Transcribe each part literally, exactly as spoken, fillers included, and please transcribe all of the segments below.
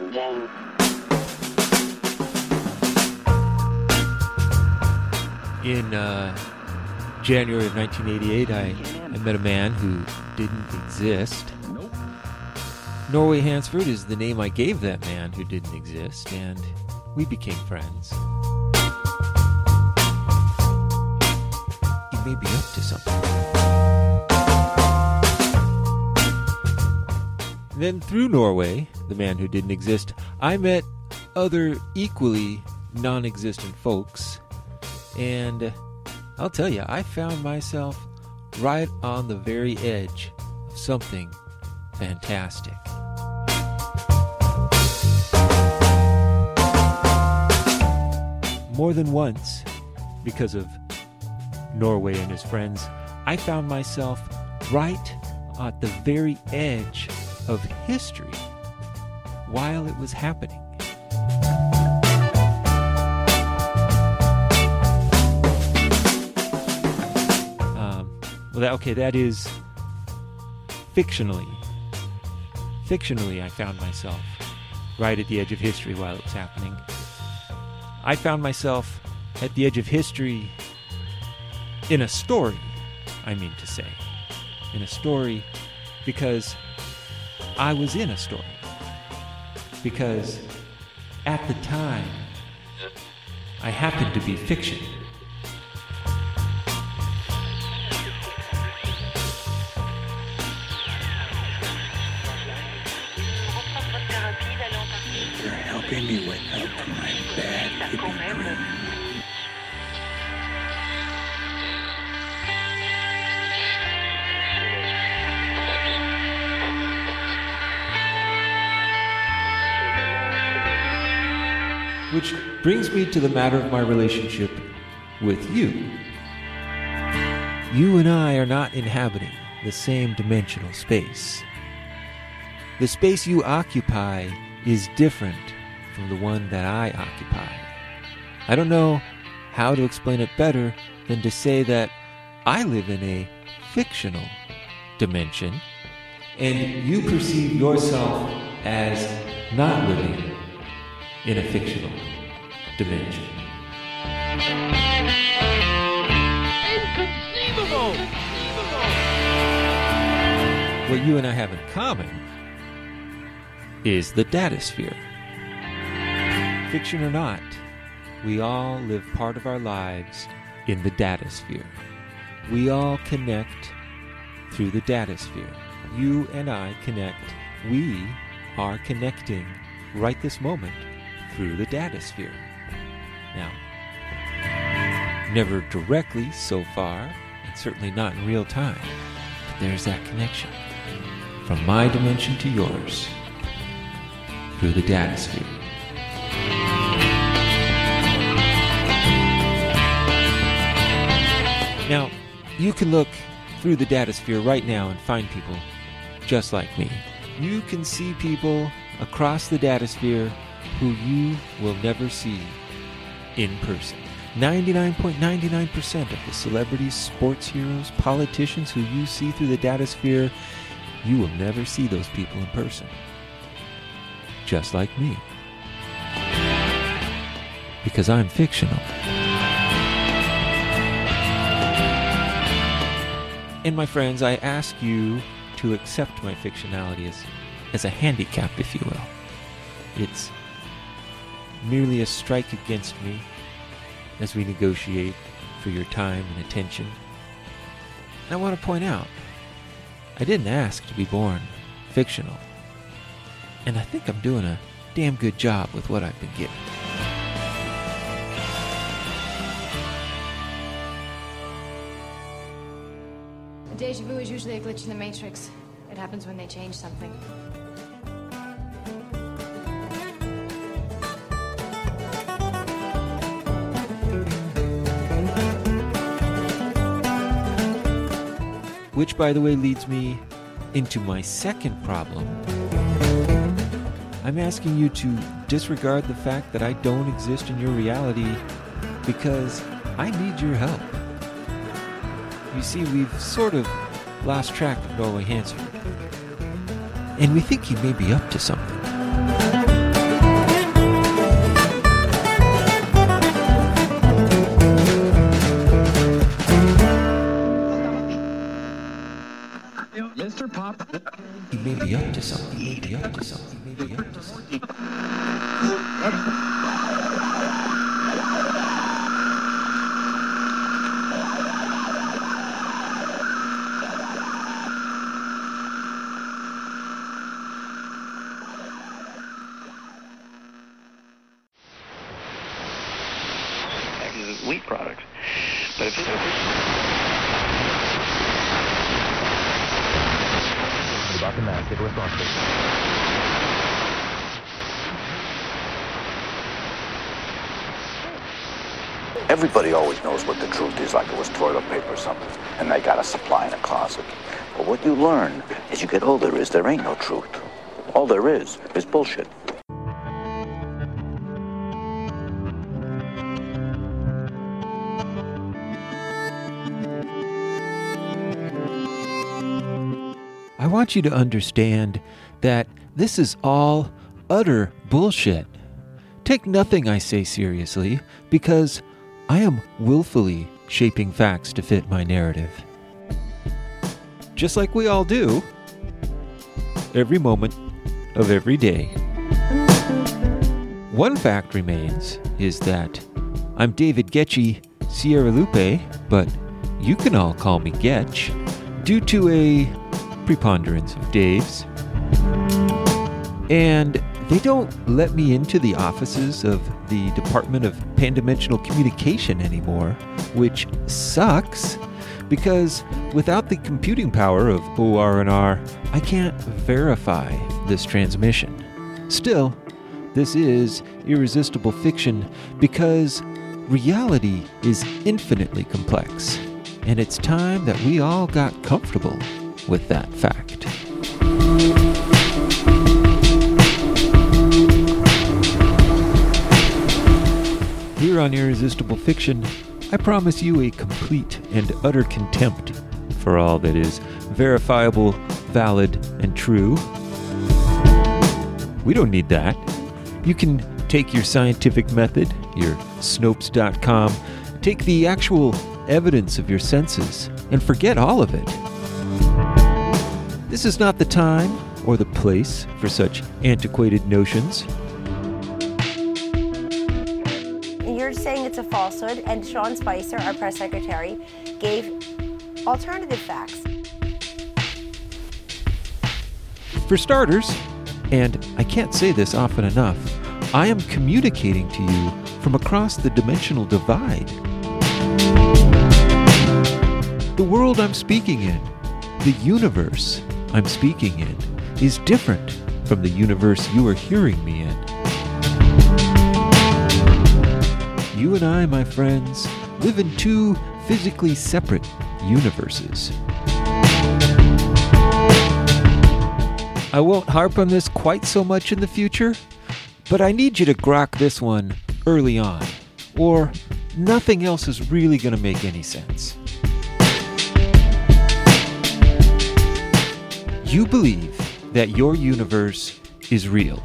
In uh, January of nineteen eighty-eight, I, I met a man who didn't exist. Nope. Norway Hansford is the name I gave that man who didn't exist, and we became friends. He may be up to something. Then through Norway, the man who didn't exist, I met other equally non-existent folks. And I'll tell you, I found myself right on the very edge of something fantastic. More than once, because of Norway and his friends, I found myself right at the very edge of history while it was happening. Well, that, okay, that is fictionally. Fictionally, I found myself right at the edge of history while it was happening. I found myself at the edge of history in a story, I mean to say. In a story because I was in a story. Because at the time, I happened to be fiction. You're helping me wake up from my bad hippie dream. Which brings me to the matter of my relationship with you. You and I are not inhabiting the same dimensional space. The space you occupy is different from the one that I occupy. I don't know how to explain it better than to say that I live in a fictional dimension, and you perceive yourself as not living in a fictional dimension. Inconceivable! What you and I have in common is the datasphere. Fiction or not, we all live part of our lives in the datasphere. We all connect through the datasphere. You and I connect. We are connecting right this moment through the datasphere. Now, never directly so far, and certainly not in real time, but there's that connection from my dimension to yours through the datasphere. Now, you can look through the datasphere right now and find people just like me. You can see people across the datasphere who you will never see in person. ninety-nine point nine nine percent of the celebrities, sports heroes, politicians who you see through the datasphere, you will never see those people in person. Just like me. Because I'm fictional. And my friends, I ask you to accept my fictionality as, as a handicap, if you will. It's merely a strike against me as we negotiate for your time and attention. And I want to point out, I didn't ask to be born fictional. And I think I'm doing a damn good job with what I've been given. Deja vu is usually a glitch in the Matrix. It happens when they change something. Which, by the way, leads me into my second problem. I'm asking you to disregard the fact that I don't exist in your reality because I need your help. You see, we've sort of lost track of Norway Hansford, and we think he may be up to something. Mister Pop. You may be up to something. You may be up to something. You may be up to something. Wheat products. But if it's about the mask, get responsible. Everybody always knows what the truth is, like it was toilet paper or something, and they got a supply in a closet. But what you learn as you get older is there ain't no truth. All there is is bullshit. I want you to understand that this is all utter bullshit. Take nothing I say seriously, because I am willfully shaping facts to fit my narrative. Just like we all do, every moment of every day. One fact remains is that I'm David Getchy Sierra Lupe, but you can all call me Getch, due to a preponderance of Daves. And they don't let me into the offices of the Department of Pan-Dimensional Communication anymore, which sucks, because without the computing power of O R and R, I can't verify this transmission. Still, this is irresistible fiction because reality is infinitely complex, and it's time that we all got comfortable with that fact. Here on Irresistible Fiction, I promise you a complete and utter contempt for all that is verifiable, valid, and true. We don't need that. You can take your scientific method, your Snopes dot com, take the actual evidence of your senses, and forget all of it. This is not the time or the place for such antiquated notions. You're saying it's a falsehood, and Sean Spicer, our press secretary, gave alternative facts. For starters, and I can't say this often enough, I am communicating to you from across the dimensional divide. The world I'm speaking in, the universe I'm speaking in, is different from the universe you are hearing me in. You and I, my friends, live in two physically separate universes. I won't harp on this quite so much in the future, but I need you to grok this one early on, or nothing else is really going to make any sense. You believe that your universe is real.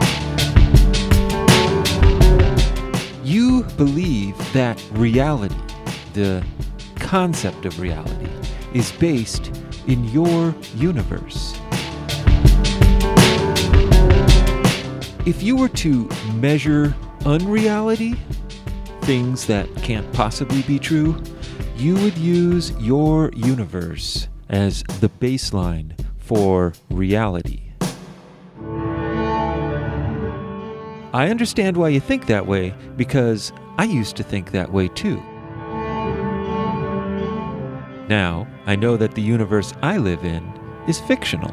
You believe that reality, the concept of reality, is based in your universe. If you were to measure unreality, things that can't possibly be true, you would use your universe as the baseline for reality. I understand why you think that way, because I used to think that way too. Now, I know that the universe I live in is fictional.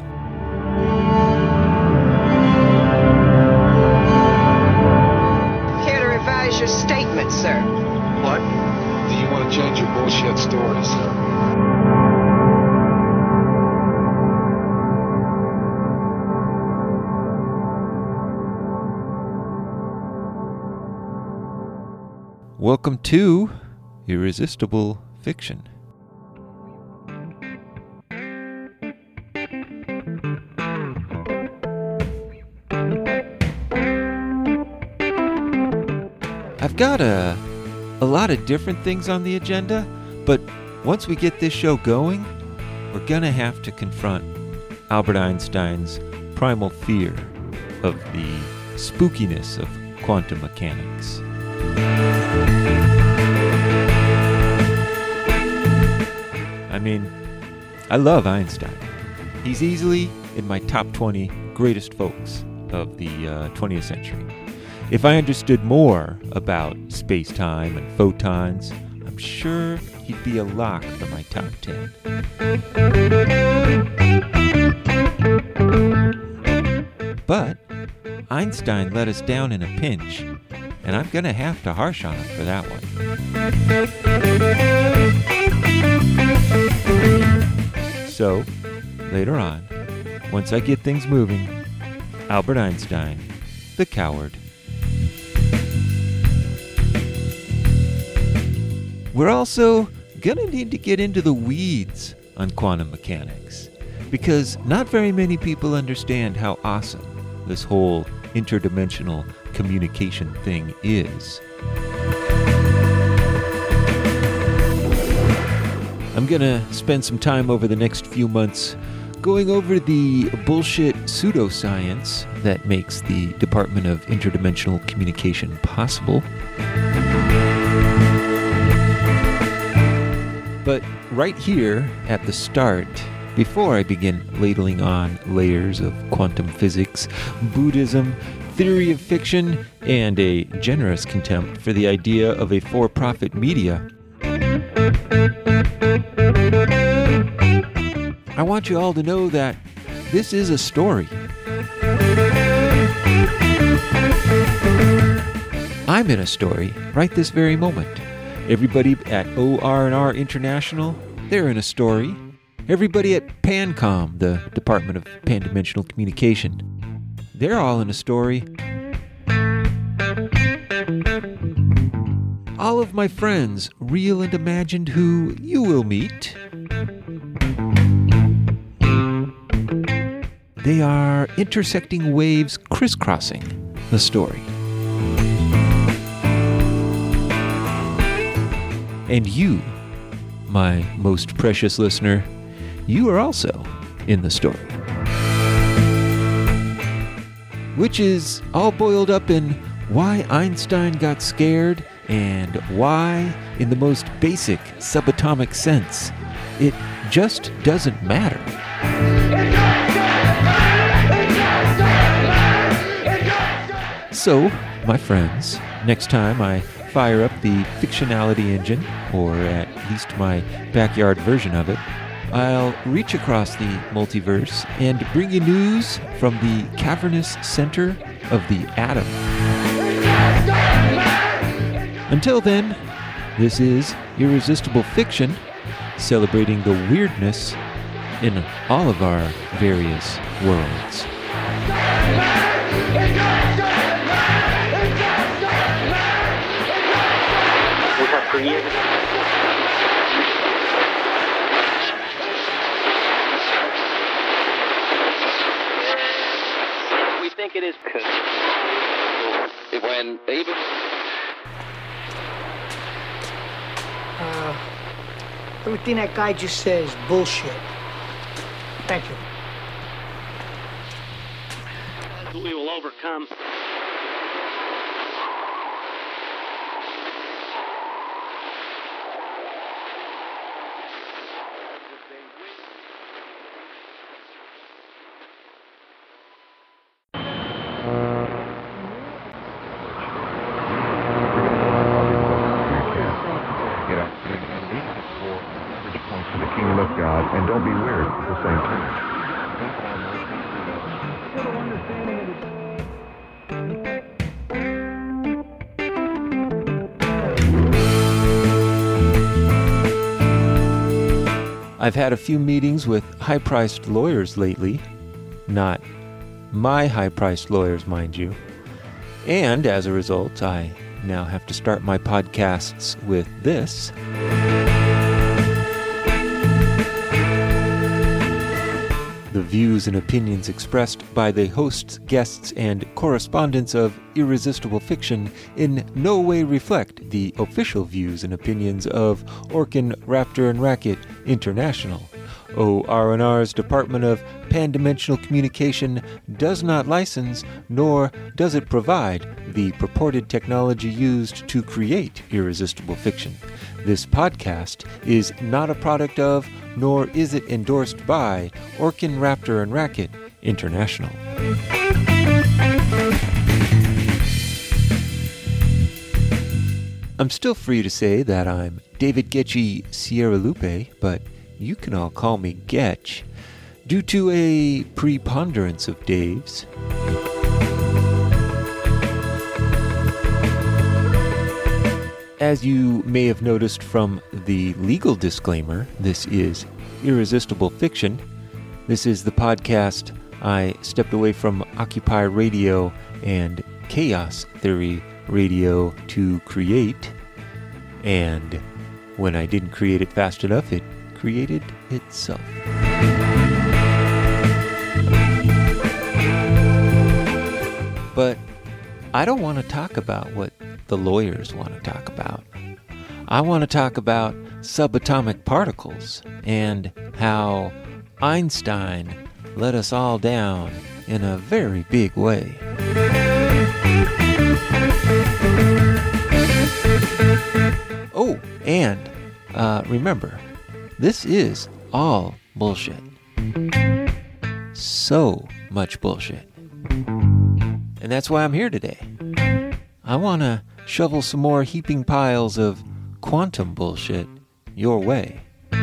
Care to revise your statement, sir? What? Do you want to change your bullshit story, sir? Welcome to Irresistible Fiction. I've got a, a lot of different things on the agenda, but once we get this show going, we're gonna have to confront Albert Einstein's primal fear of the spookiness of quantum mechanics. I mean, I love Einstein. He's easily in my top twenty greatest folks of the uh, twentieth century. If I understood more about space-time and photons, I'm sure he'd be a lock for my top ten. But Einstein let us down in a pinch, and I'm gonna have to harsh on him for that one. So, later on, once I get things moving, Albert Einstein, the coward. We're also gonna need to get into the weeds on quantum mechanics, because not very many people understand how awesome this whole interdimensional communication thing is. I'm gonna spend some time over the next few months going over the bullshit pseudoscience that makes the Department of Interdimensional Communication possible. But right here at the start, before I begin ladling on layers of quantum physics, Buddhism, theory of fiction, and a generous contempt for the idea of a for-profit media, I want you all to know that this is a story. I'm in a story right this very moment. Everybody at O R and R International, they're in a story. Everybody at PanCom, the Department of Pan-Dimensional Communication, they're all in a story. All of my friends, real and imagined, who you will meet, they are intersecting waves crisscrossing the story. And you, my most precious listener, you are also in the story. Which is all boiled up in why Einstein got scared and why, in the most basic subatomic sense, it just doesn't matter. So, my friends, next time I fire up the fictionality engine, or at least my backyard version of it, I'll reach across the multiverse and bring you news from the cavernous center of the atom. Until then, this is Irresistible Fiction, celebrating the weirdness in all of our various worlds. We have created. We think it is. When even. Uh, everything that guy just says is bullshit. Thank you. We will overcome. And don't be weird at the same time. I've had a few meetings with high-priced lawyers lately. Not my high-priced lawyers, mind you. And as a result, I now have to start my podcasts with this. The views and opinions expressed by the hosts, guests, and correspondents of Irresistible Fiction in no way reflect the official views and opinions of Orkin, Raptor, and Racket International, O R N R's Department of Pan-Dimensional Communication does not license, nor does it provide, the purported technology used to create irresistible fiction. This podcast is not a product of, nor is it endorsed by, Orkin, Raptor, and Racket International. I'm still free to say that I'm David Getchy Sierra Lupe, but you can all call me Getch, due to a preponderance of Daves. As you may have noticed from the legal disclaimer, this is Irresistible Fiction. This is the podcast I stepped away from Occupy Radio and Chaos Theory Radio to create, and when I didn't create it fast enough, it created itself. But I don't want to talk about what the lawyers want to talk about. I want to talk about subatomic particles and how Einstein let us all down in a very big way. Oh, and uh, remember, this is all bullshit. So much bullshit. And that's why I'm here today. I want to shovel some more heaping piles of quantum bullshit your way.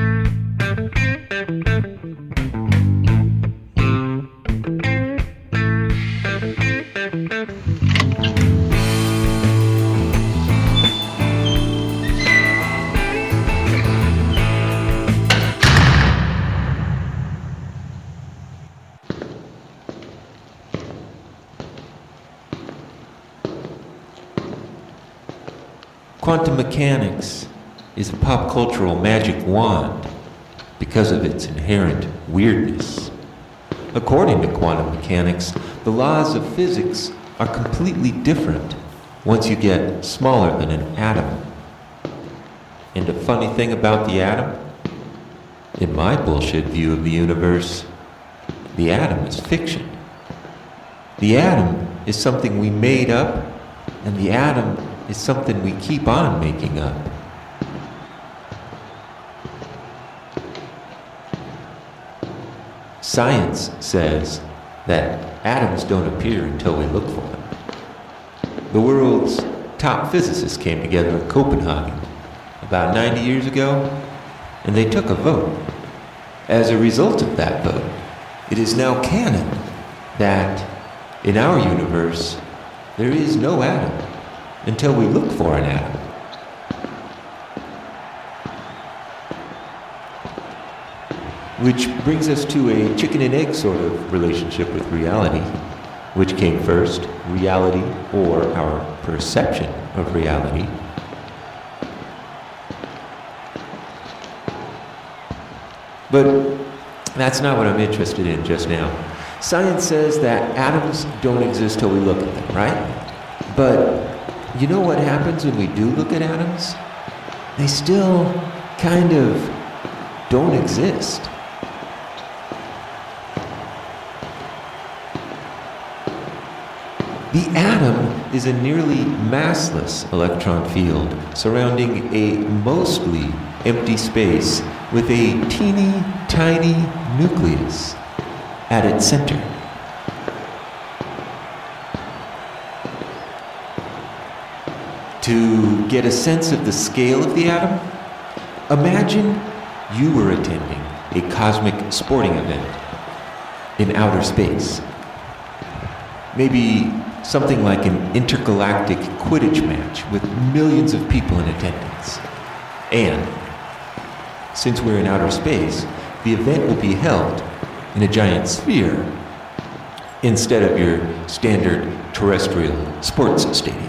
Quantum mechanics is a pop cultural magic wand because of its inherent weirdness. According to quantum mechanics, the laws of physics are completely different once you get smaller than an atom. And a funny thing about the atom? In my bullshit view of the universe, the atom is fiction. The atom is something we made up, and the atom is something we keep on making up. Science says that atoms don't appear until we look for them. The world's top physicists came together in Copenhagen about ninety years ago, and they took a vote. As a result of that vote, it is now canon that in our universe there is no atom until we look for an atom. Which brings us to a chicken and egg sort of relationship with reality. Which came first, reality or our perception of reality? But that's not what I'm interested in just now. Science says that atoms don't exist till we look at them, right? But you know what happens when we do look at atoms? They still kind of don't exist. The atom is a nearly massless electron field surrounding a mostly empty space with a teeny tiny nucleus at its center. To get a sense of the scale of the atom, imagine you were attending a cosmic sporting event in outer space. Maybe something like an intergalactic Quidditch match with millions of people in attendance. And since we're in outer space, the event will be held in a giant sphere instead of your standard terrestrial sports stadium.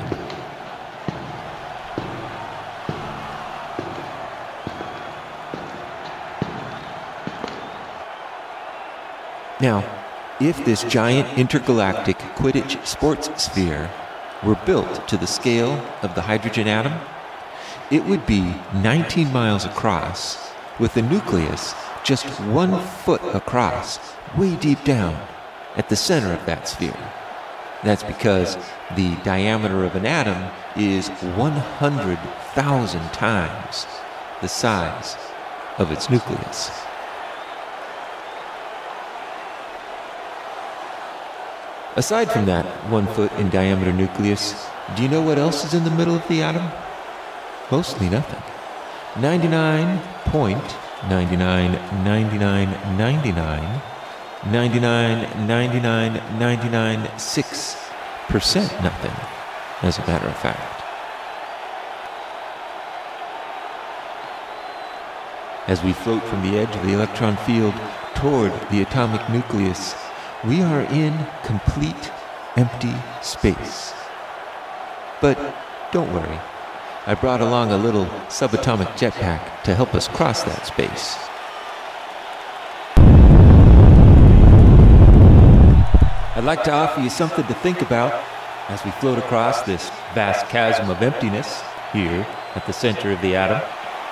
Now, if this giant intergalactic Quidditch sports sphere were built to the scale of the hydrogen atom, it would be nineteen miles across, with a nucleus just one foot across, way deep down, at the center of that sphere. That's because the diameter of an atom is one hundred thousand times the size of its nucleus. Aside from that one foot in diameter nucleus, do you know what else is in the middle of the atom? Mostly nothing. ninety-nine point nine nine nine nine nine nine ninety-nine ninety-nine ninety-nine six percent nothing, as a matter of fact. As we float from the edge of the electron field toward the atomic nucleus, we are in complete empty space. But don't worry, I brought along a little subatomic jetpack to help us cross that space. I'd like to offer you something to think about as we float across this vast chasm of emptiness here at the center of the atom.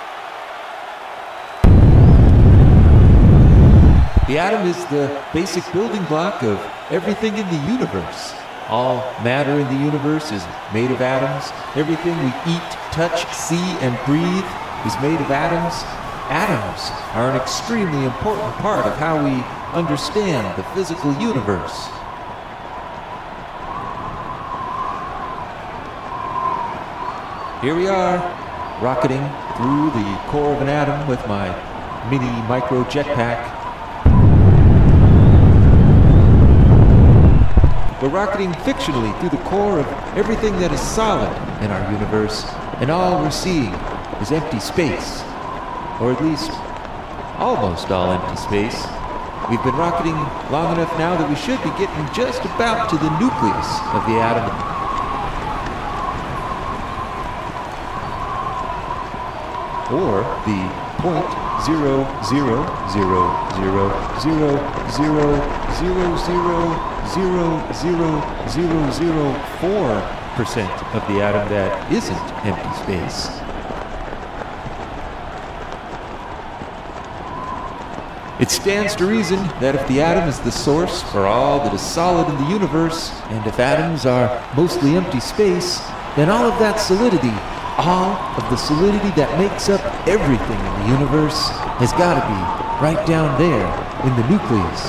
The atom is the basic building block of everything in the universe. All matter in the universe is made of atoms. Everything we eat, touch, see, and breathe is made of atoms. Atoms are an extremely important part of how we understand the physical universe. Here we are, rocketing through the core of an atom with my mini micro jetpack. We're rocketing fictionally through the core of everything that is solid in our universe, and all we're seeing is empty space. Or at least, almost all empty space. We've been rocketing long enough now that we should be getting just about to the nucleus of the atom. Or the point zero zero zero zero zero zero zero zero zero zero zero zero four percent of the atom that isn't empty space. It stands to reason that if the atom is the source for all that is solid in the universe, and if atoms are mostly empty space, then all of that solidity, all of the solidity that makes up everything in the universe, has got to be right down there in the nucleus.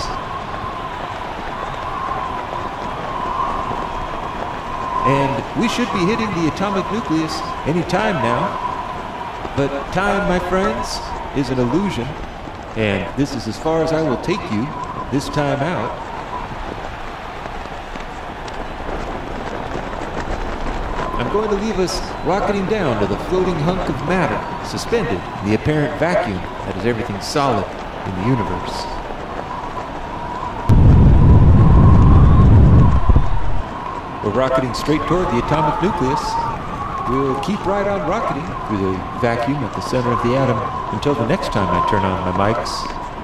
And we should be hitting the atomic nucleus any time now. But time, my friends, is an illusion. And this is as far as I will take you this time out. I'm going to leave us rocketing down to the floating hunk of matter, suspended in the apparent vacuum that is everything solid in the universe. We're rocketing straight toward the atomic nucleus. We'll keep right on rocketing through the vacuum at the center of the atom until the next time I turn on my mics.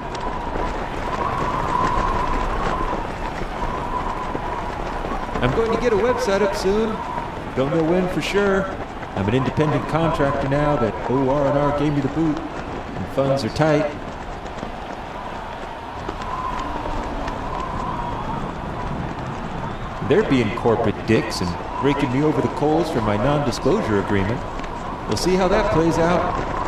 I'm going to get a website up soon. Don't know when for sure. I'm an independent contractor now that O R and R gave me the boot, and funds are tight. They're being corporate dicks and raking me over the coals for my non-disclosure agreement. We'll see how that plays out.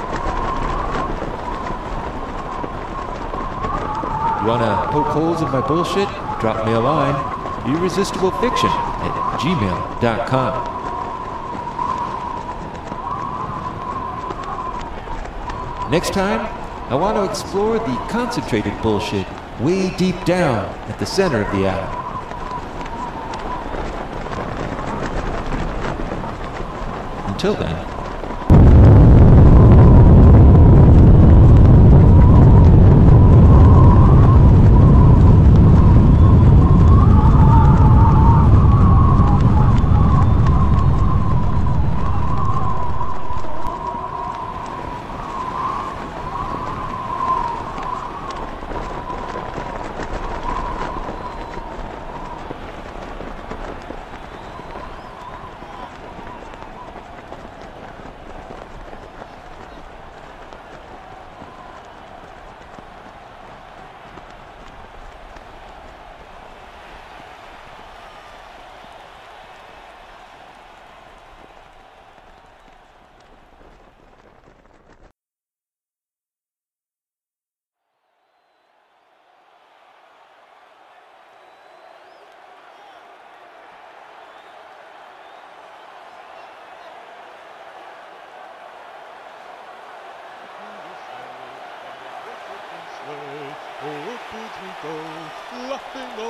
You wanna poke holes in my bullshit? Drop me a line. irresistible fiction at gmail dot com. Next time, I want to explore the concentrated bullshit way deep down at the center of the atom. Until then,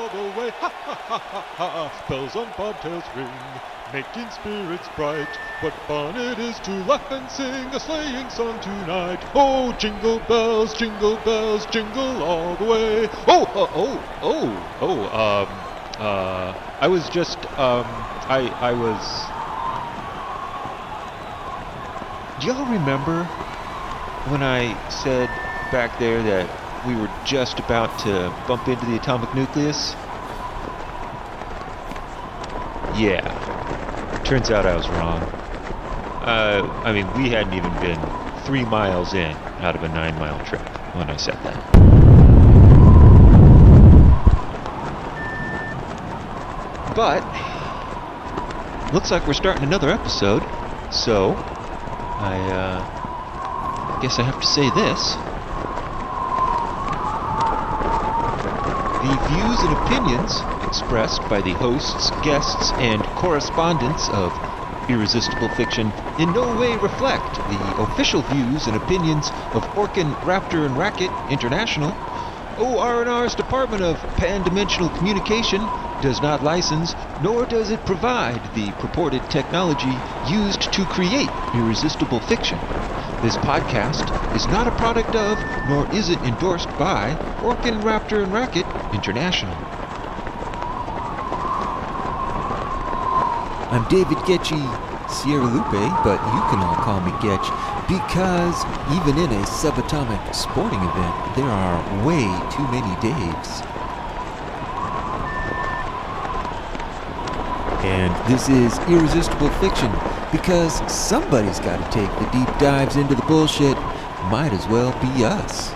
all the way. Ha ha ha ha ha. Bells on bobtails ring, making spirits bright. What fun it is to laugh and sing a sleighing song tonight. Oh, jingle bells, jingle bells, jingle all the way. Oh, uh, oh, oh, oh, um, uh, I was just, um, I, I was... Do y'all remember when I said back there that we were just about to bump into the atomic nucleus? Yeah. Turns out I was wrong. Uh, I mean, we hadn't even been three miles in out of a nine-mile trip when I said that. But, looks like we're starting another episode, so I, uh, guess I have to say this. The views and opinions expressed by the hosts, guests, and correspondents of Irresistible Fiction in no way reflect the official views and opinions of Orkin, Raptor, and Racket International. O R and R's Department of Pan-Dimensional Communication does not license, nor does it provide the purported technology used to create Irresistible Fiction. This podcast is not a product of, nor is it endorsed by, Orkin, Raptor, and Racket International. I'm David Getchy Sierra Lupe, but you can all call me Getch, because even in a subatomic sporting event, there are way too many Daves. And this is Irresistible Fiction, because somebody's got to take the deep dives into the bullshit. Might as well be us.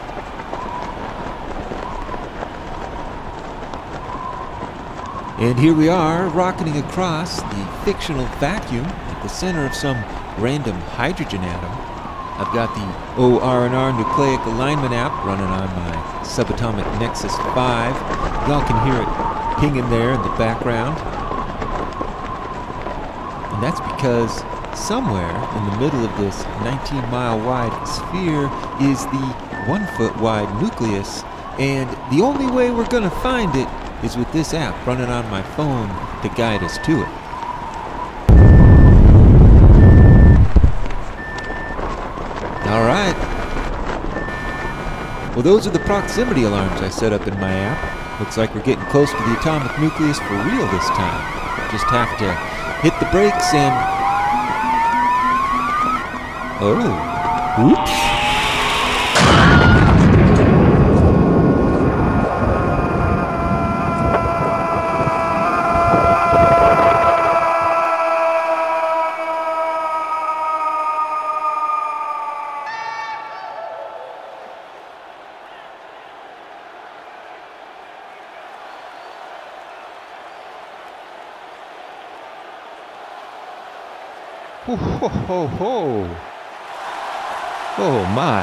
And here we are, rocketing across the fictional vacuum at the center of some random hydrogen atom. I've got the O R and R Nucleic Alignment app running on my subatomic Nexus five. Y'all can hear it pinging there in the background. And that's because somewhere in the middle of this nineteen mile wide sphere is the one foot wide nucleus, and the only way we're gonna find it is with this app running on my phone to guide us to it. Alright. Well, those are the proximity alarms I set up in my app. Looks like we're getting close to the atomic nucleus for real this time. Just have to hit the brakes and... Oh. Oops. Ho, ho, ho, ho. Oh, my.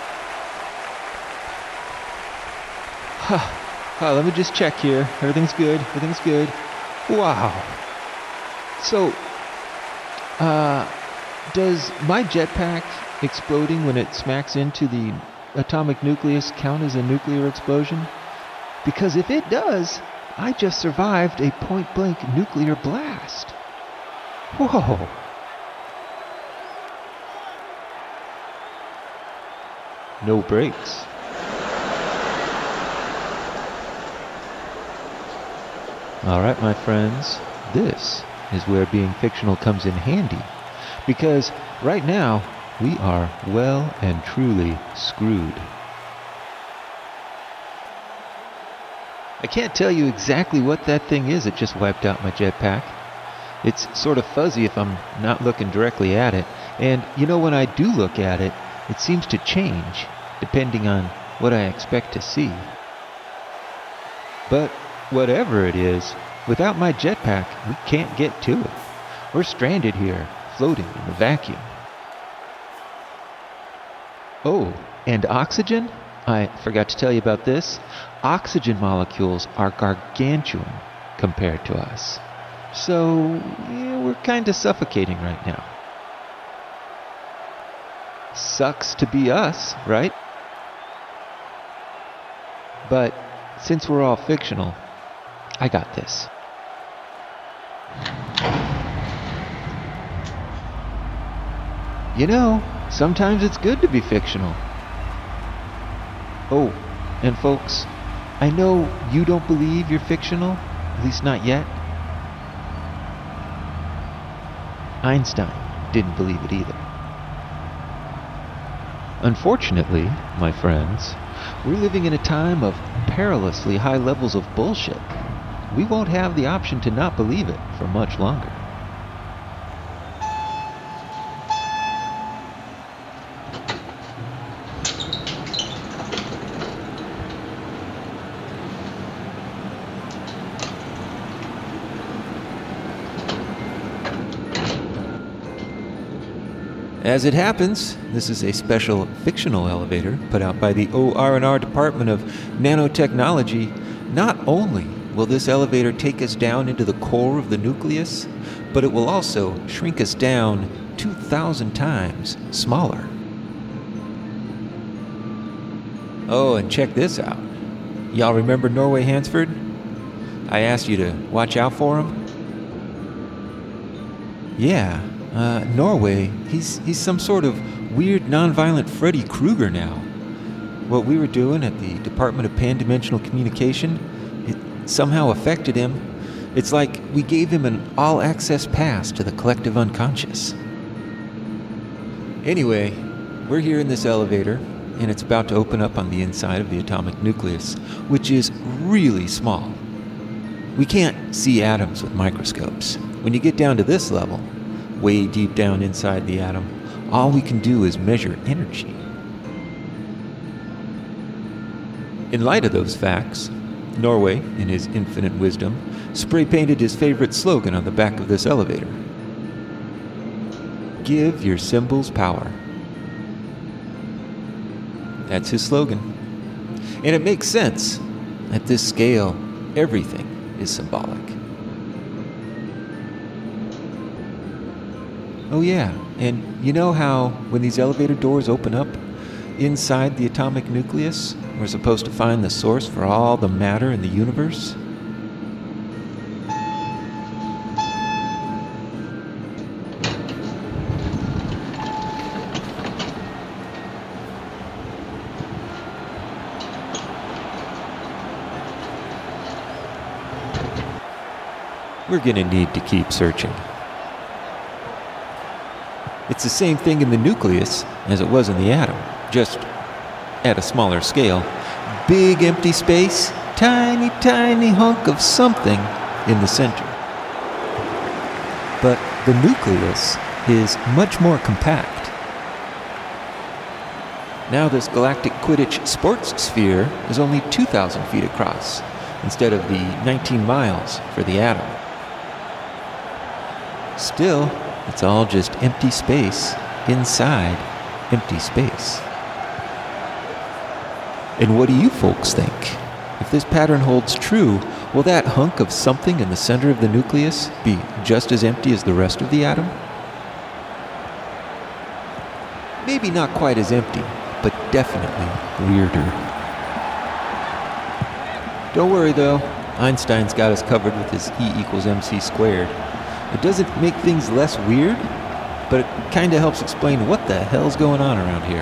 Huh. Oh, let me just check here. Everything's good. Everything's good. Wow. So, uh, does my jetpack exploding when it smacks into the atomic nucleus count as a nuclear explosion? Because if it does, I just survived a point-blank nuclear blast. Whoa. No brakes. Alright, my friends, this is where being fictional comes in handy. Because right now, we are well and truly screwed. I can't tell you exactly what that thing is that just wiped out my jetpack. It's sort of fuzzy if I'm not looking directly at it. And you know, when I do look at it, it seems to change, depending on what I expect to see. But whatever it is, without my jetpack, we can't get to it. We're stranded here, floating in the vacuum. Oh, and oxygen? I forgot to tell you about this. Oxygen molecules are gargantuan compared to us. So, yeah, we're kind of suffocating right now. Sucks to be us, right? But since we're all fictional, I got this. You know, sometimes it's good to be fictional. Oh, and folks, I know you don't believe you're fictional, at least not yet. Einstein didn't believe it either. Unfortunately, my friends, we're living in a time of perilously high levels of bullshit. We won't have the option to not believe it for much longer. As it happens, this is a special fictional elevator put out by the O R and R Department of Nanotechnology. Not only will this elevator take us down into the core of the nucleus, but it will also shrink us down two thousand times smaller. Oh, and check this out. Y'all remember Norway Hansford? I asked you to watch out for him. Yeah. Uh, Norway, he's he's some sort of weird nonviolent Freddy Krueger now. What we were doing at the Department of Pan-Dimensional Communication, it somehow affected him. It's like we gave him an all-access pass to the collective unconscious. Anyway, we're here in this elevator, and it's about to open up on the inside of the atomic nucleus, which is really small. We can't see atoms with microscopes. When you get down to this level, way deep down inside the atom, all we can do is measure energy. In light of those facts, Norway, in his infinite wisdom, spray-painted his favorite slogan on the back of this elevator. Give your symbols power. That's his slogan. And it makes sense. At this scale, everything is symbolic. Oh yeah, and you know how when these elevator doors open up, inside the atomic nucleus, we're supposed to find the source for all the matter in the universe? We're gonna need to keep searching. It's the same thing in the nucleus as it was in the atom, just at a smaller scale. Big empty space, tiny, tiny hunk of something in the center. But the nucleus is much more compact. Now this galactic Quidditch sports sphere is only two thousand feet across, instead of the nineteen miles for the atom. Still, it's all just empty space inside empty space. And what do you folks think? If this pattern holds true, will that hunk of something in the center of the nucleus be just as empty as the rest of the atom? Maybe not quite as empty, but definitely weirder. Don't worry though, Einstein's got us covered with his E equals mc squared. It doesn't make things less weird, but it kind of helps explain what the hell's going on around here.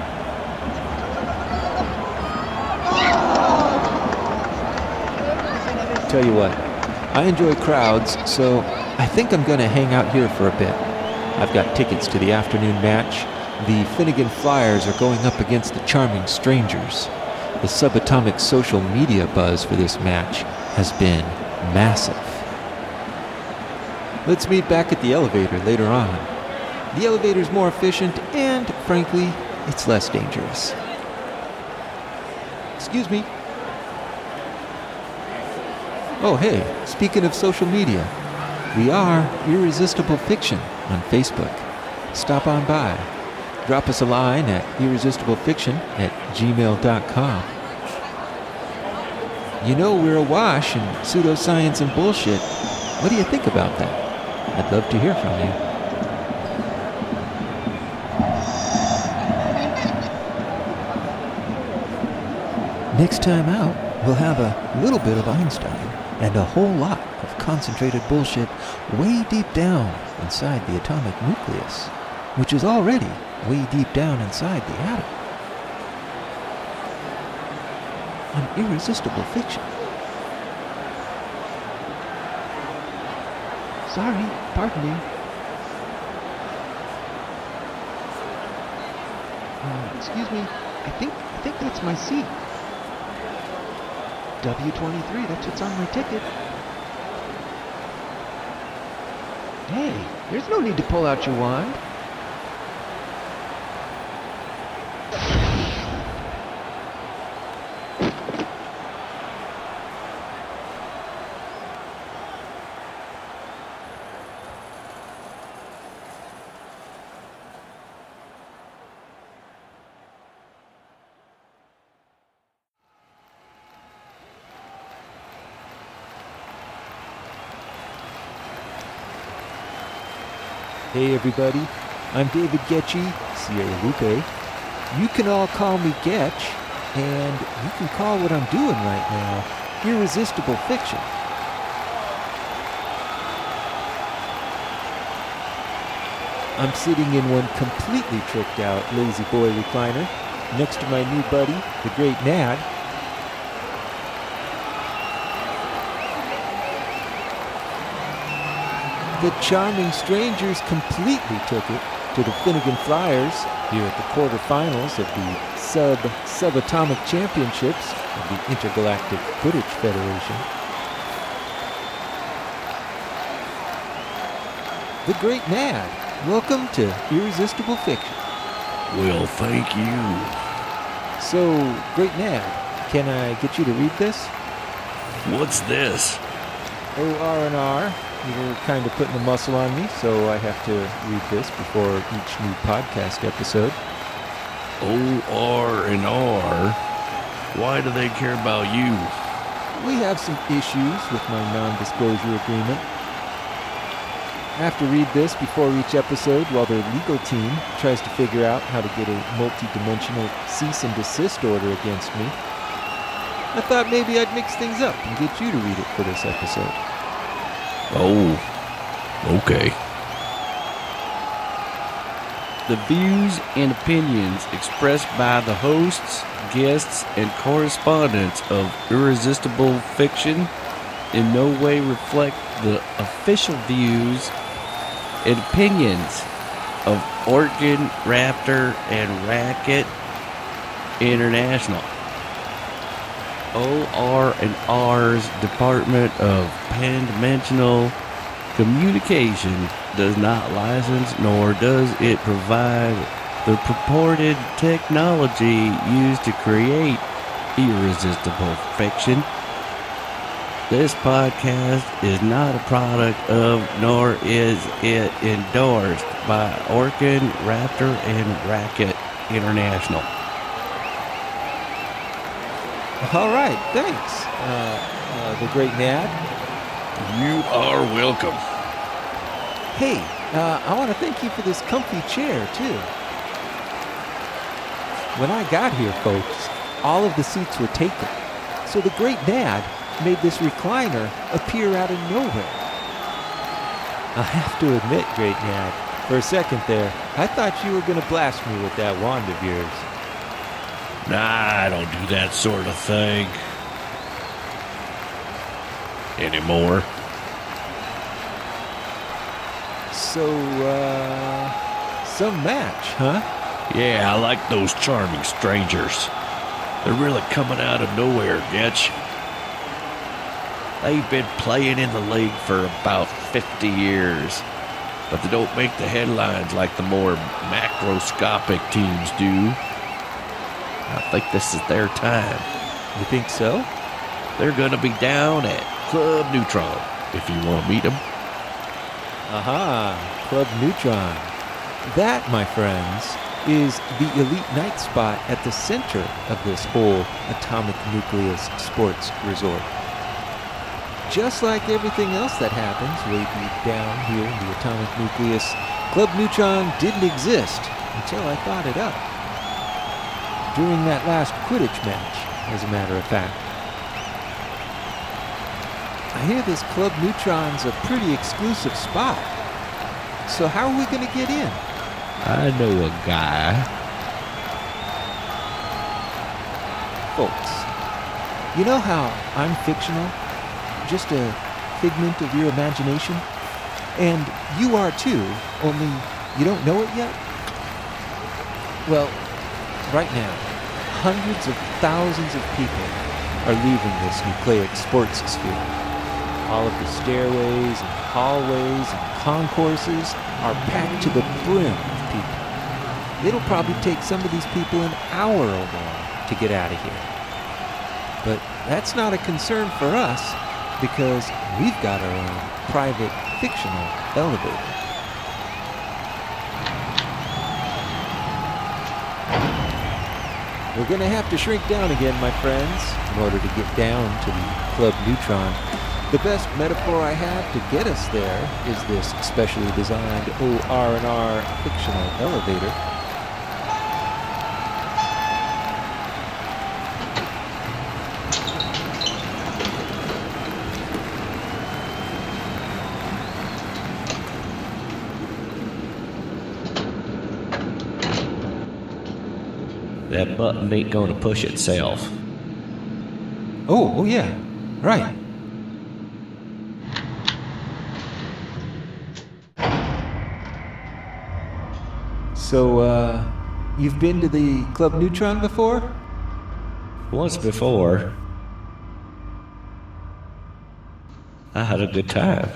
Tell you what, I enjoy crowds, so I think I'm going to hang out here for a bit. I've got tickets to the afternoon match. The Finnegan Flyers are going up against the Charming Strangers. The subatomic social media buzz for this match has been massive. Let's meet back at the elevator later on. The elevator's more efficient and, frankly, it's less dangerous. Excuse me. Oh, hey, speaking of social media, we are Irresistible Fiction on Facebook. Stop on by. Drop us a line at irresistiblefiction at gmail dot com. You know we're awash in pseudoscience and bullshit. What do you think about that? I'd love to hear from you. Next time out, we'll have a little bit of Einstein. and a whole lot of concentrated bullshit way deep down inside the atomic nucleus, which is already way deep down inside the atom. An irresistible fiction. Sorry, pardon me. Uh, excuse me, I think I think that's my seat. W twenty-three, that's what's on my ticket. Hey, there's no need to pull out your wand. Hey everybody, I'm David Getchy, Sierra Lupe. You can all call me Getch, and you can call what I'm doing right now irresistible fiction. I'm sitting in one completely tricked out lazy boy recliner next to my new buddy, the Great Nad. The charming strangers completely took it to the Finnegan Flyers here at the quarterfinals of the sub subatomic championships of the Intergalactic Quidditch Federation. The Great Nad, welcome to Irresistible Fiction. Well, thank you. So, Great Nad, can I get you to read this? What's this? O R and R. You're kind of putting the muscle on me, so I have to read this before each new podcast episode. O R and R? Why do they care about you? We have some issues with my non-disclosure agreement. I have to read this before each episode while their legal team tries to figure out how to get a multi-dimensional cease and desist order against me. I thought maybe I'd mix things up and get you to read it for this episode. Oh, okay. The views and opinions expressed by the hosts, guests, and correspondents of Irresistible Fiction in no way reflect the official views and opinions of Orkin, Raptor, and Racket International. O R and R's Department of Pan-Dimensional Communication does not license nor does it provide the purported technology used to create Irresistible Fiction. This podcast is not a product of nor is it endorsed by Orkin, Raptor, and Racket International. All right, thanks, uh, uh, the Great Nad. You are welcome. Hey, uh, I want to thank you for this comfy chair, too. When I got here, folks, all of the seats were taken, so the Great Nad made this recliner appear out of nowhere. I have to admit, Great Nad, for a second there, I thought you were going to blast me with that wand of yours. Nah, I don't do that sort of thing. Anymore. So, uh, some match, huh? Yeah, I like those charming strangers. They're really coming out of nowhere, Getch. They've been playing in the league for about fifty years, but they don't make the headlines like the more macroscopic teams do. I think this is their time. You think so? They're going to be down at Club Neutron, if you want to meet them. Aha, Club Neutron. That, my friends, is the elite night spot at the center of this whole Atomic Nucleus Sports Resort. Just like everything else that happens way deep down here in the Atomic Nucleus, Club Neutron didn't exist until I thought it up. During that last Quidditch match, as a matter of fact. I hear this Club Neutron's a pretty exclusive spot. So how are we going to get in? I know a guy. Folks, you know how I'm fictional? Just a figment of your imagination? And you are too, only you don't know it yet? Well, right now, hundreds of thousands of people are leaving this nucleic sports sphere. All of the stairways and hallways and concourses are packed to the brim with people. It'll probably take some of these people an hour or more to get out of here. But that's not a concern for us because we've got our own private fictional elevator. We're going to have to shrink down again, my friends, in order to get down to the Club Neutron. The best metaphor I have to get us there is this specially designed O R and R fictional elevator. That button ain't gonna push itself. Oh, oh yeah, right. So, uh, you've been to the Club Neutron before? Once before. I had a good time.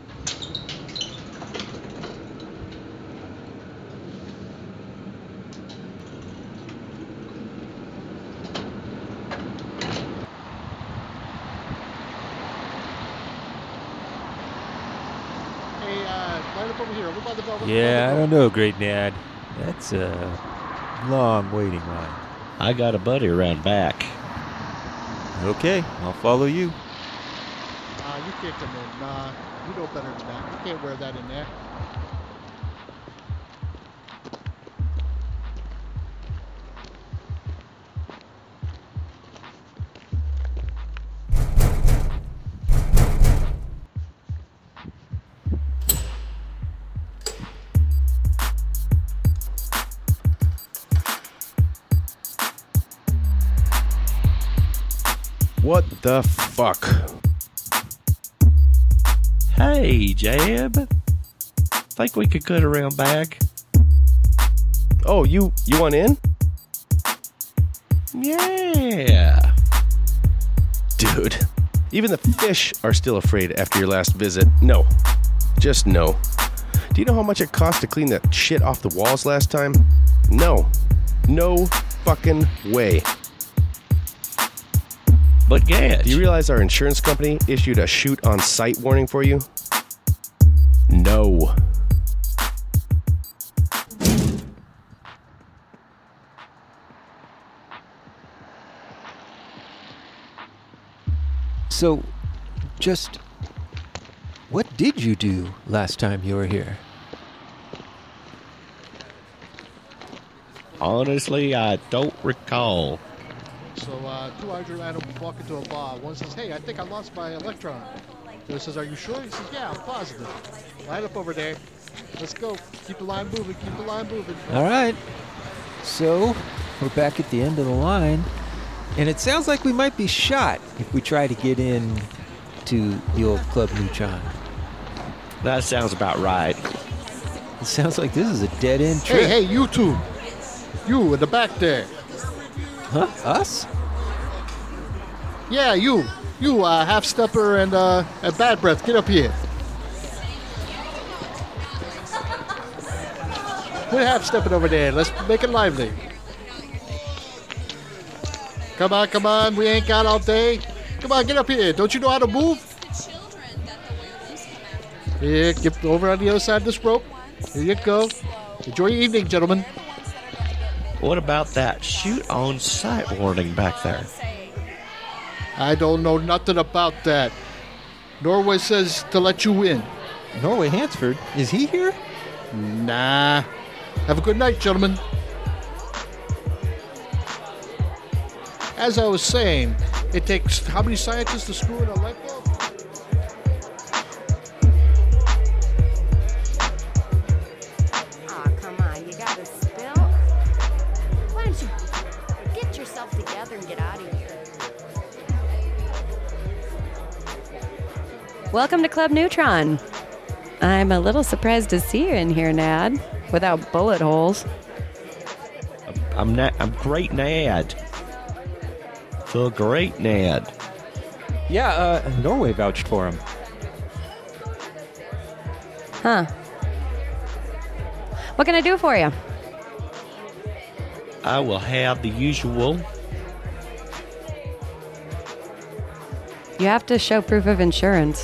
Yeah, I don't know, Great Nad. That's a long waiting line. I got a buddy around back. Okay, I'll follow you. Uh, you can't come in. Nah, you know better than that. You can't wear that in there. What the fuck? Hey, Jeb. Think we could cut around back? Oh, you you want in? Yeah. Dude, even the fish are still afraid after your last visit. No. Just no. Do you know how much it cost to clean that shit off the walls last time? No. No fucking way. But Gatch, do you realize our insurance company issued a shoot on sight warning for you? No. So, just what did you do last time you were here? Honestly, I don't recall. So, uh, two eyed random walk into a bar. One says, hey, I think I lost my electron. The other says, are you sure? He says, yeah, I'm positive. Line up over there. Let's go. Keep the line moving. Keep the line moving. All right. So, we're back at the end of the line. And it sounds like we might be shot if we try to get in to the old Club Neutron. That sounds about right. It sounds like this is a dead-end trip. Hey, hey, you two. You in the back there. Huh? Us? Yeah, you. You, uh, half-stepper and, uh, and bad breath. Get up here. Quit half-stepping over there. Let's make it lively. Come on, come on. We ain't got all day. Come on, get up here. Don't you know how to move? Here, get over on the other side of this rope. Here you go. Enjoy your evening, gentlemen. What about that shoot on sight warning back there? I don't know nothing about that. Norway says to let you in. Norway Hansford? Is he here? Nah. Have a good night, gentlemen. As I was saying, it takes how many scientists to screw in a light bulb? Welcome to Club Neutron. I'm a little surprised to see you in here, Nad, without bullet holes. I'm not. I'm great, Nad. The great Nad. Yeah, uh, Norway vouched for him. Huh. What can I do for you? I will have the usual. You have to show proof of insurance.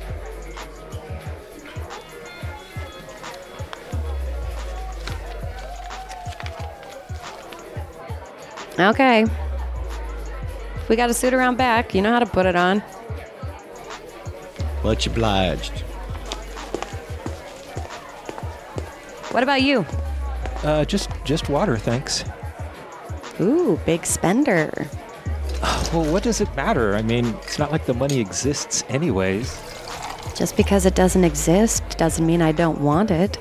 Okay. If we got a suit around back, you know how to put it on. Much obliged. What about you? Uh, just just water, thanks. Ooh, big spender. Well, what does it matter? I mean, it's not like the money exists anyways. Just because it doesn't exist doesn't mean I don't want it.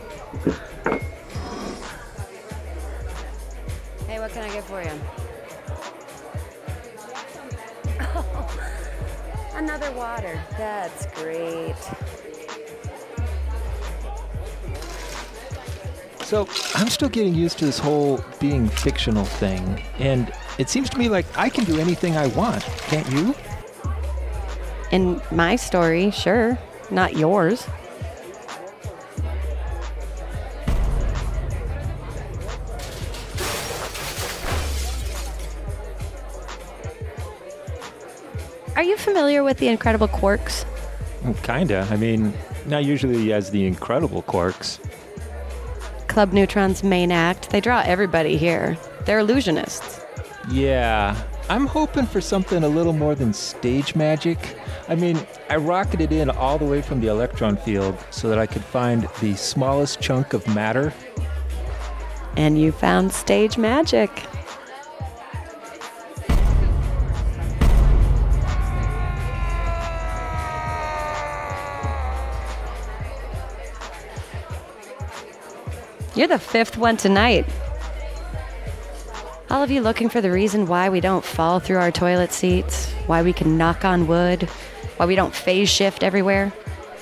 Hey, what can I get for you? Oh, another water. That's great. So, I'm still getting used to this whole being fictional thing, and it seems to me like I can do anything I want, can't you? In my story, sure. Not yours. Are you familiar with the Incredible Quarks? Kinda. I mean, not usually as the Incredible Quarks. Club Neutron's main act. They draw everybody here. They're illusionists. Yeah, I'm hoping for something a little more than stage magic. I mean, I rocketed in all the way from the electron field so that I could find the smallest chunk of matter. And you found stage magic. You're the fifth one tonight. All of you looking for the reason why we don't fall through our toilet seats, why we can knock on wood, why we don't phase shift everywhere.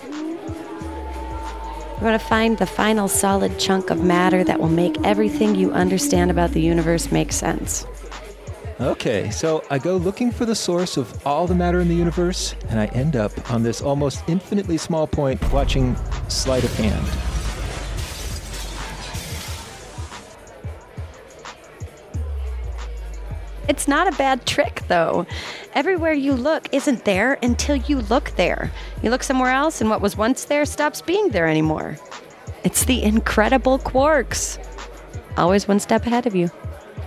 We're going to find the final solid chunk of matter that will make everything you understand about the universe make sense. Okay, so I go looking for the source of all the matter in the universe, and I end up on this almost infinitely small point watching sleight of hand. It's not a bad trick, though. Everywhere you look isn't there until you look there. You look somewhere else, and what was once there stops being there anymore. It's the Incredible Quarks. Always one step ahead of you.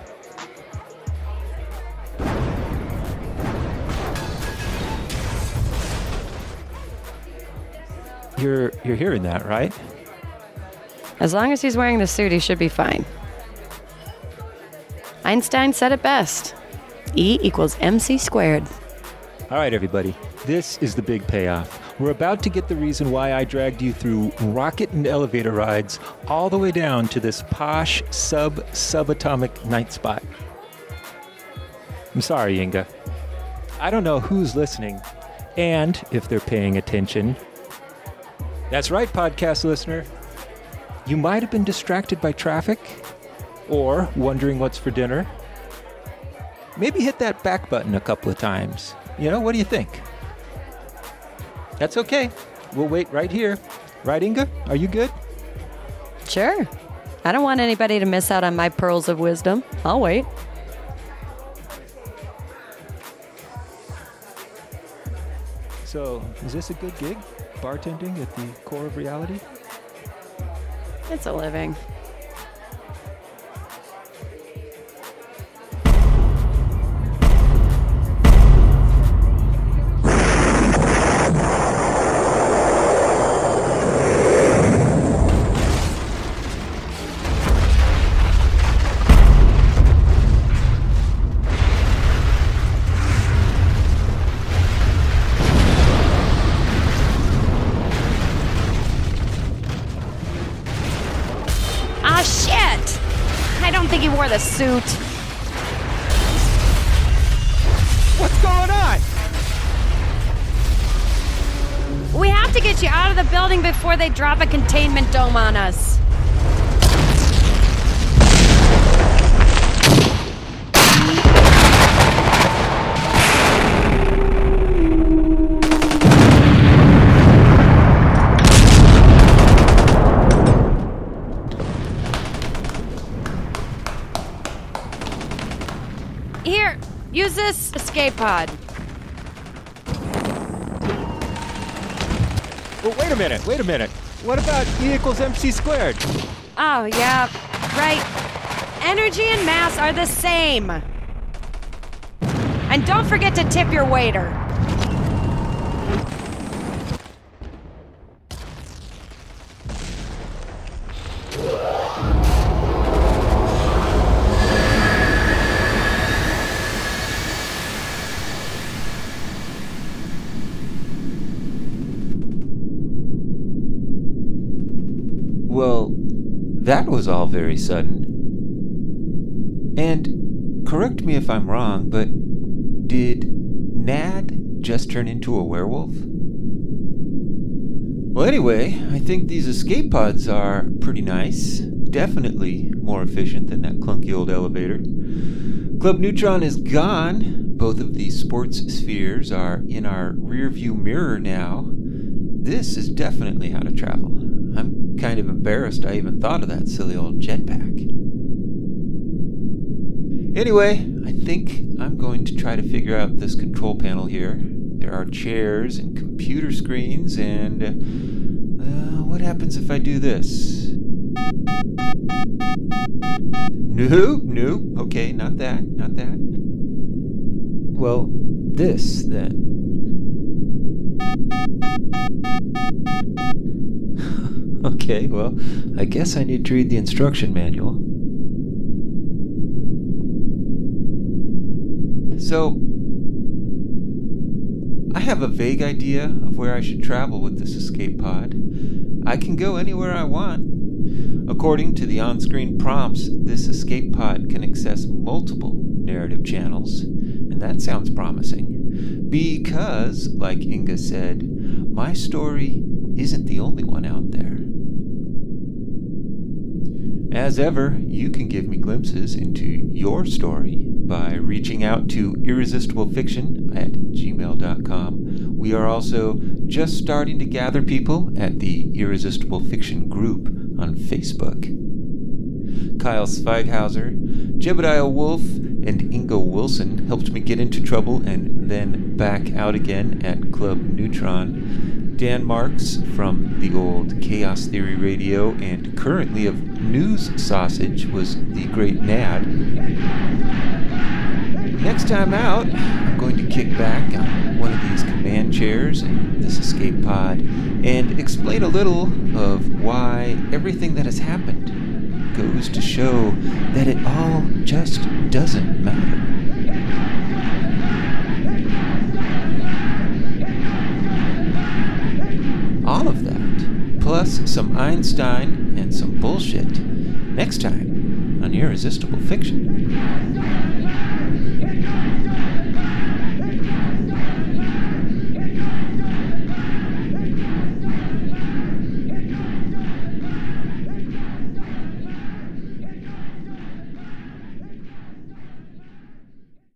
You're you're hearing that, right? As long as he's wearing the suit, he should be fine. Einstein said it best. E equals mc squared. All right, everybody. This is the big payoff. We're about to get the reason why I dragged you through rocket and elevator rides all the way down to this posh sub-subatomic night spot. I'm sorry, Inga. I don't know who's listening and if they're paying attention. That's right, podcast listener. You might have been distracted by traffic or wondering what's for dinner. Maybe hit that back button a couple of times. You know, what do you think? That's okay. We'll wait right here. Right, Inga? Are you good? Sure. I don't want anybody to miss out on my pearls of wisdom. I'll wait. So, is this a good gig? Bartending at the core of reality? It's a living. The suit. What's going on? We have to get you out of the building before they drop a containment dome on us. Here, use this escape pod. Well, wait a minute, wait a minute. What about E equals mc squared? Oh, yeah, right. Energy and mass are the same. And don't forget to tip your waiter. Well, that was all very sudden. And correct me if I'm wrong, but did Nad just turn into a werewolf? Well, anyway, I think these escape pods are pretty nice. Definitely more efficient than that clunky old elevator. Club Neutron is gone. Both of these sports spheres are in our rearview mirror now. This is definitely how to travel. I'm kind of embarrassed I even thought of that silly old jetpack. Anyway, I think I'm going to try to figure out this control panel here. There are chairs and computer screens, and uh, what happens if I do this? Nope, nope. Okay, not that, not that. Well, this then. Okay, well, I guess I need to read the instruction manual. So, I have a vague idea of where I should travel with this escape pod. I can go anywhere I want. According to the on-screen prompts, this escape pod can access multiple narrative channels, and that sounds promising. Because, like Inga said, my story isn't the only one out there. As ever, you can give me glimpses into your story by reaching out to irresistiblefiction at gmail dot com. We are also just starting to gather people at the Irresistible Fiction group on Facebook. Kyle Zweighauser, Jebediah Wolf, and Ingo Wilson helped me get into trouble and then back out again at Club Neutron. Dan Marks from the old Chaos Theory Radio and currently of News Sausage was the great Nad. Next time out, I'm going to kick back on one of these command chairs in this escape pod and explain a little of why everything that has happened goes to show that it all just doesn't matter. All of that, plus some Einstein and some bullshit, next time on Irresistible Fiction.